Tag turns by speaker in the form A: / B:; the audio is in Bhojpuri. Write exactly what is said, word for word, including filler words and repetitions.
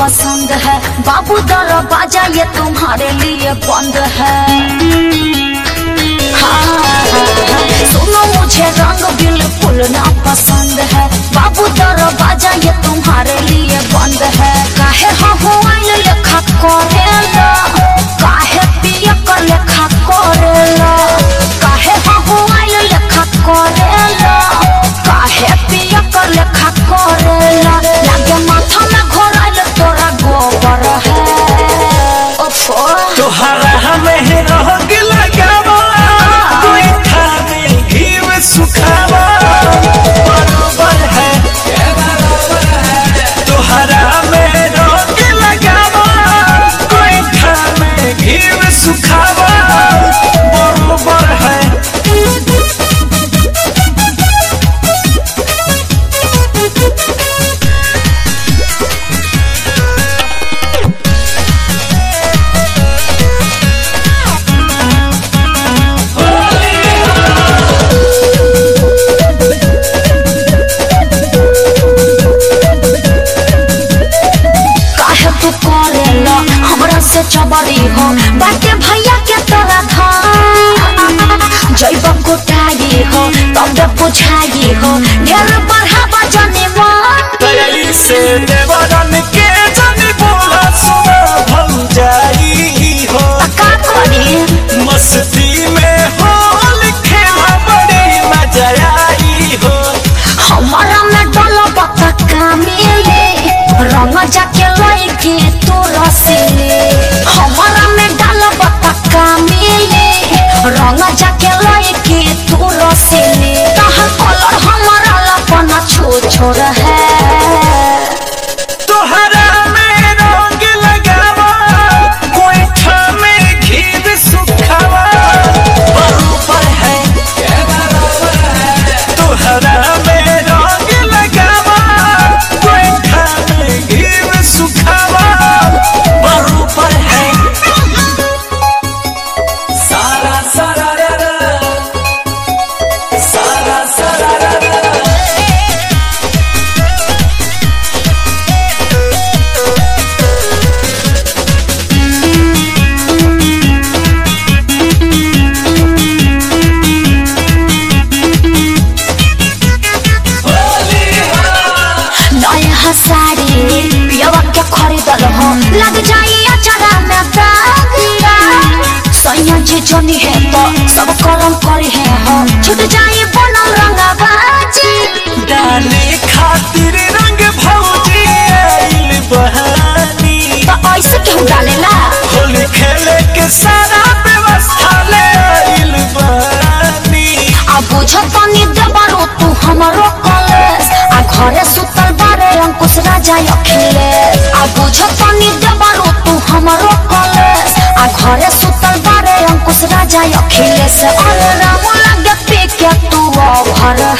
A: पसंद है बाबू दरवाजा ये तुम्हारे लिए बंद है। सुनो मुझे रंग बिल्कुल ना पसंद है बाबू दरवाजा ये तुम्हारे लिए बंद है। काहे हवाई लेखा करेला काहे पिया कर लेखा करेला काहे हवाई लेखा करेला काहे पिया कर लेखा करेला लागे माथा में घोराइल तोरा गोबर है। ओफो
B: तोहरा हमें रोग लगावा कोई खाने घी में सुखावा बरोबर है तोहरा हमें रोग लगावा कोई खाने घी में सुखावा बरोबर है।
A: हमरा से चबरी हो बाटे भैया के तोरा धान जैब गोटाई हो तब बुझाई हो ढेर बढ़ावा जाने मन
B: से देवरन के जानी बोला सुना भल जाई हो
A: का करी
B: मस्ती में होल खेला बड़ी मजा आई हो।
A: हमारा में डोलो बता का मिले रंग जाके लइके तोरा से हमारा में डालो बता का मिले रंग जाके लइके तोरा से तहर कलर हमारा लपना छो छोड़ है।
B: तोहरा में रंग लगावा कोई ठामे घी में सुखावा बरोबर है तोहरा में रंग लगावा कोई ठामे घी में सुखावा बरोबर है। सारा सारा रा रा सारा सारा रा रा
A: नया साड़ी पियवा के खरीदल हो लग जाई अचारा में दाग सैया जी जनी है तो सब करम करी है हो छूट जाई बनल रंगबाजी
B: डाले खातिर रंग भौजी आइल बहानी
A: तो ऐसे क्यों डालेला
B: होली खेले के सारा व्यवस्था ले आइल बहानी।
A: अब बुझ तनी देबारो तू हमरो कॉलेज आ घरे सुतल बारे अंकुश राजा अखिलेश अब बुझ तनी देबारो तू हमरो कॉलेज आ घरे सुतल बारे अंकुश राजा अखिलेश और राम लगे पे के तू घर